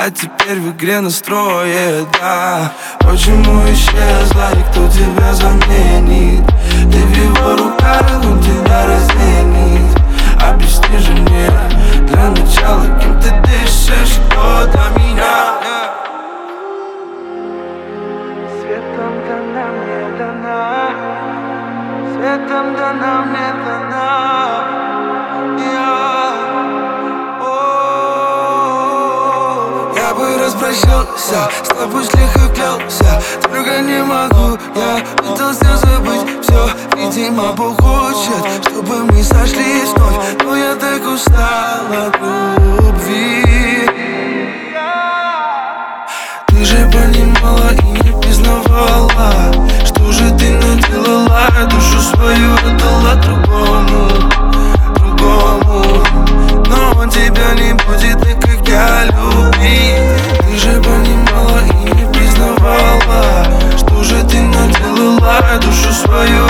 а теперь в игре настроит, да. Почему исчезла и кто тебя заменит? Ты в его руках, он тебя разменит. Объясни же мне, для начала, кем ты дышишь, кто для меня? Светом дана мне дана, светом дана мне дана. Я бы распрощался, с тобой слегка клялся, только не могу, я пытался забыть все. Видимо, Бог хочет, чтобы мы сошлись вновь, но я так устал от любви. Ты же понимала и не признавала, что же ты наделала, душу свою отдала другому. Но он тебя не будет так, как я любил. Ты же понимала и не признавала, что же ты наделала, душу свою